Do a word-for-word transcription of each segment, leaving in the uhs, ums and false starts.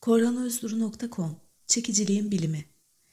korhanözduru nokta com Çekiciliğin bilimi.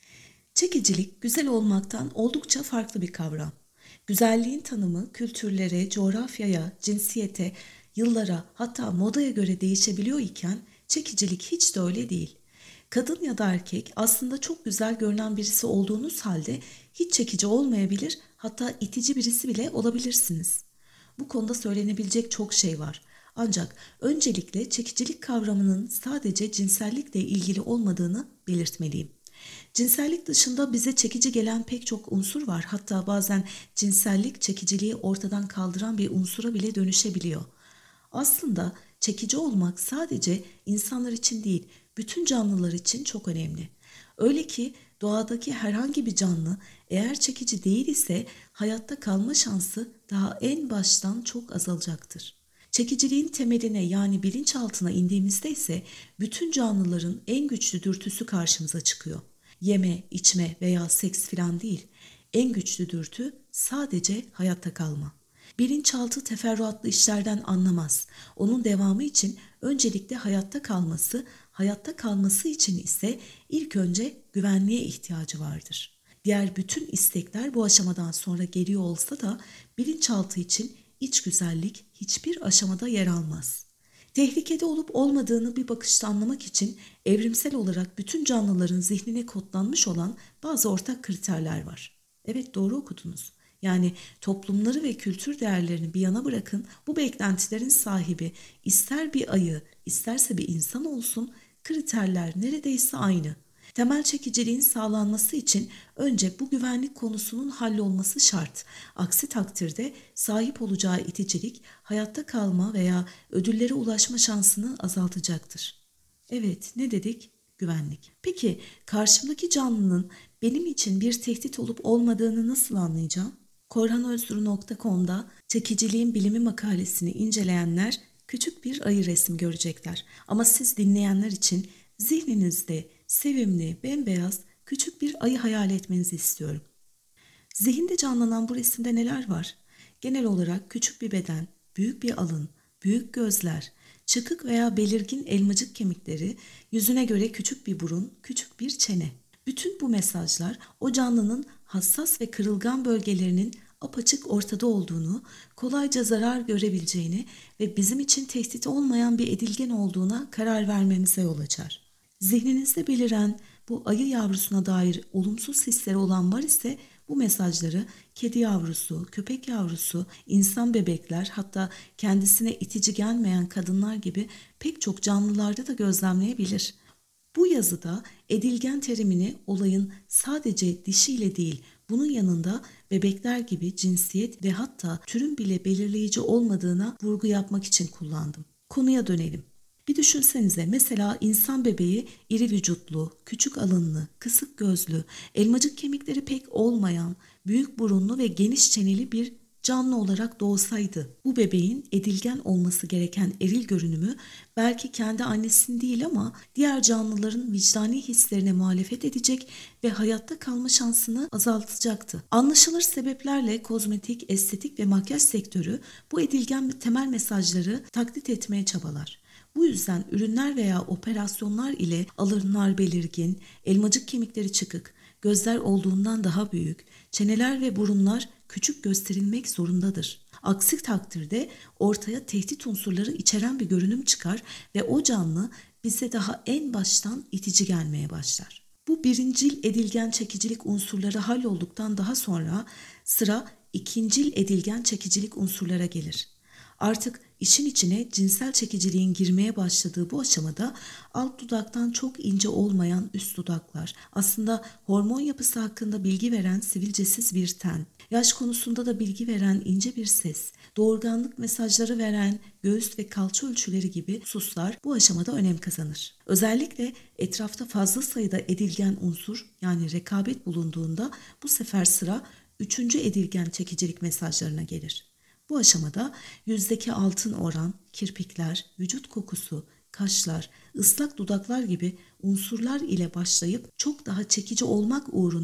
Çekicilik, güzel olmaktan oldukça farklı bir kavram. Güzelliğin tanımı kültürlere, coğrafyaya, cinsiyete, yıllara, hatta modaya göre değişebiliyor iken çekicilik hiç de öyle değil. Kadın ya da erkek aslında çok güzel görünen birisi olduğunuz halde hiç çekici olmayabilir, hatta itici birisi bile olabilirsiniz. Bu konuda söylenebilecek çok şey var. Ancak öncelikle çekicilik kavramının sadece cinsellikle ilgili olmadığını belirtmeliyim. Cinsellik dışında bize çekici gelen pek çok unsur var. Hatta bazen cinsellik çekiciliği ortadan kaldıran bir unsura bile dönüşebiliyor. Aslında çekici olmak sadece insanlar için değil, bütün canlılar için çok önemli. Öyle ki doğadaki herhangi bir canlı eğer çekici değil ise hayatta kalma şansı daha en baştan çok azalacaktır. Çekiciliğin temeline yani bilinçaltına indiğimizde ise bütün canlıların en güçlü dürtüsü karşımıza çıkıyor. Yeme, içme veya seks filan değil. En güçlü dürtü sadece hayatta kalma. Bilinçaltı teferruatlı işlerden anlamaz. Onun devamı için öncelikle hayatta kalması, hayatta kalması için ise ilk önce güvenliğe ihtiyacı vardır. Diğer bütün istekler bu aşamadan sonra geliyor olsa da bilinçaltı için iç güzellik hiçbir aşamada yer almaz. Tehlikede olup olmadığını bir bakışta anlamak için evrimsel olarak bütün canlıların zihnine kodlanmış olan bazı ortak kriterler var. Evet, doğru okudunuz. Yani toplumları ve kültür değerlerini bir yana bırakın, bu beklentilerin sahibi ister bir ayı, isterse bir insan olsun, kriterler neredeyse aynı. Temel çekiciliğin sağlanması için önce bu güvenlik konusunun hallolması şart. Aksi takdirde sahip olacağı iticilik hayatta kalma veya ödüllere ulaşma şansını azaltacaktır. Evet, ne dedik? Güvenlik. Peki karşımdaki canlının benim için bir tehdit olup olmadığını nasıl anlayacağım? korhanözduru nokta com'da çekiciliğin bilimi makalesini inceleyenler küçük bir ayı resmi görecekler. Ama siz dinleyenler için zihninizde sevimli, bembeyaz küçük bir ayı hayal etmenizi istiyorum. Zihinde canlanan bu resimde neler var? Genel olarak küçük bir beden, büyük bir alın, büyük gözler, çıkık veya belirgin elmacık kemikleri, yüzüne göre küçük bir burun, küçük bir çene. Bütün bu mesajlar o canlının hassas ve kırılgan bölgelerinin apaçık ortada olduğunu, kolayca zarar görebileceğini ve bizim için tehdit olmayan bir edilgen olduğuna karar vermemize yol açar. Zihninizde beliren bu ayı yavrusuna dair olumsuz hisleri olan var ise bu mesajları kedi yavrusu, köpek yavrusu, insan bebekler, hatta kendisine itici gelmeyen kadınlar gibi pek çok canlılarda da gözlemleyebilir. Bu yazıda edilgen terimini olayın sadece dişiyle değil, bunun yanında bebekler gibi cinsiyet ve hatta türün bile belirleyici olmadığına vurgu yapmak için kullandım. Konuya dönelim. Bir düşünsenize, mesela insan bebeği iri vücutlu, küçük alınlı, kısık gözlü, elmacık kemikleri pek olmayan, büyük burunlu ve geniş çeneli bir canlı olarak doğsaydı, bu bebeğin edilgen olması gereken eril görünümü belki kendi annesinin değil ama diğer canlıların vicdani hislerine muhalefet edecek ve hayatta kalma şansını azaltacaktı. Anlaşılır sebeplerle kozmetik, estetik ve makyaj sektörü bu edilgen temel mesajları taklit etmeye çabalar. Bu yüzden ürünler veya operasyonlar ile alınlar belirgin, elmacık kemikleri çıkık, gözler olduğundan daha büyük, çeneler ve burunlar küçük gösterilmek zorundadır. Aksi takdirde ortaya tehdit unsurları içeren bir görünüm çıkar ve o canlı bize daha en baştan itici gelmeye başlar. Bu birincil edilgen çekicilik unsurları hallolduktan daha sonra sıra ikincil edilgen çekicilik unsurlara gelir. Artık işin içine cinsel çekiciliğin girmeye başladığı bu aşamada alt dudaktan çok ince olmayan üst dudaklar, aslında hormon yapısı hakkında bilgi veren sivilcesiz bir ten, yaş konusunda da bilgi veren ince bir ses, doğurganlık mesajları veren göğüs ve kalça ölçüleri gibi hususlar bu aşamada önem kazanır. Özellikle etrafta fazla sayıda edilgen unsur yani rekabet bulunduğunda bu sefer sıra üçüncü edilgen çekicilik mesajlarına gelir. Bu aşamada yüzdeki altın oran, kirpikler, vücut kokusu, kaşlar, ıslak dudaklar gibi unsurlar ile başlayıp çok daha çekici olmak uğruna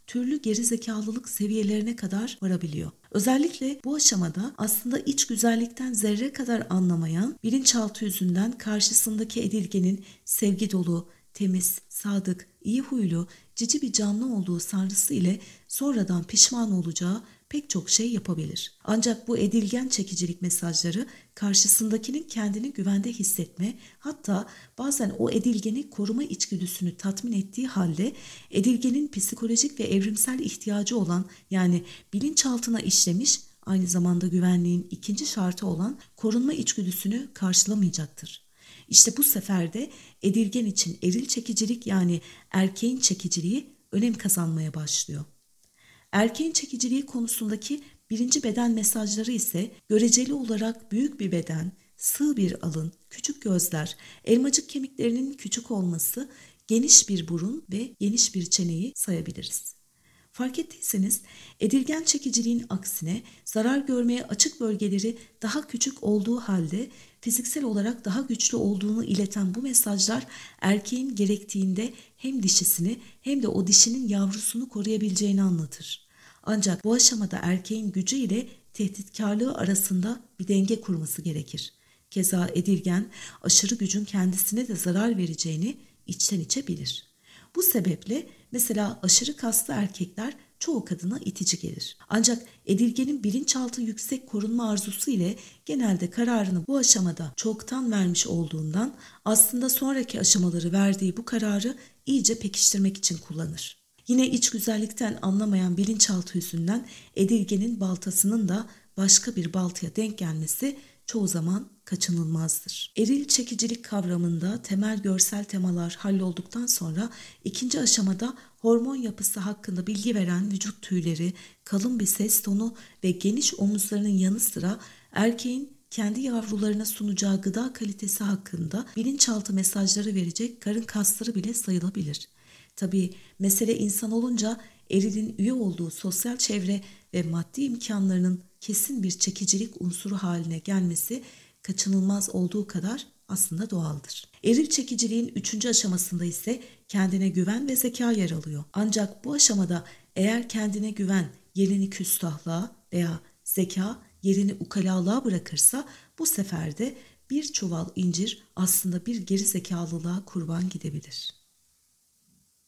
türlü gerizekalılık seviyelerine kadar varabiliyor. Özellikle bu aşamada aslında iç güzellikten zerre kadar anlamayan, bilinçaltı yüzünden karşısındaki edilgenin sevgi dolu, temiz, sadık, iyi huylu, cici bir canlı olduğu sanrısı ile sonradan pişman olacağı pek çok şey yapabilir. Ancak bu edilgen çekicilik mesajları karşısındakinin kendini güvende hissetme, hatta bazen o edilgeni koruma içgüdüsünü tatmin ettiği halde edilgenin psikolojik ve evrimsel ihtiyacı olan, yani bilinçaltına işlemiş, aynı zamanda güvenliğin ikinci şartı olan korunma içgüdüsünü karşılamayacaktır. İşte bu sefer de edilgen için eril çekicilik, yani erkeğin çekiciliği önem kazanmaya başlıyor. Erkeğin çekiciliği konusundaki birinci beden mesajları ise göreceli olarak büyük bir beden, sığ bir alın, küçük gözler, elmacık kemiklerinin küçük olması, geniş bir burun ve geniş bir çeneyi sayabiliriz. Fark ettiyseniz edilgen çekiciliğin aksine zarar görmeye açık bölgeleri daha küçük olduğu halde fiziksel olarak daha güçlü olduğunu ileten bu mesajlar erkeğin gerektiğinde hem dişisini hem de o dişinin yavrusunu koruyabileceğini anlatır. Ancak bu aşamada erkeğin gücü ile tehditkarlığı arasında bir denge kurması gerekir. Keza edilgen aşırı gücün kendisine de zarar vereceğini içten içe bilir. Bu sebeple mesela aşırı kaslı erkekler çoğu kadına itici gelir. Ancak edilgenin bilinçaltı yüksek korunma arzusu ile genelde kararını bu aşamada çoktan vermiş olduğundan aslında sonraki aşamaları verdiği bu kararı iyice pekiştirmek için kullanır. Yine iç güzellikten anlamayan bilinçaltı yüzünden edilgenin baltasının da başka bir baltaya denk gelmesi çoğu zaman kaçınılmazdır. Eril çekicilik kavramında temel görsel temalar hallolduktan sonra ikinci aşamada hormon yapısı hakkında bilgi veren vücut tüyleri, kalın bir ses tonu ve geniş omuzlarının yanı sıra erkeğin kendi yavrularına sunacağı gıda kalitesi hakkında bilinçaltı mesajları verecek karın kasları bile sayılabilir. Tabii mesele insan olunca erilin üye olduğu sosyal çevre ve maddi imkanlarının kesin bir çekicilik unsuru haline gelmesi kaçınılmaz olduğu kadar aslında doğaldır. Eril çekiciliğin üçüncü aşamasında ise kendine güven ve zeka yer alıyor. Ancak bu aşamada eğer kendine güven yerini küstahlığa veya zeka yerini ukalalığa bırakırsa bu sefer de bir çuval incir aslında bir geri zekalılığa kurban gidebilir.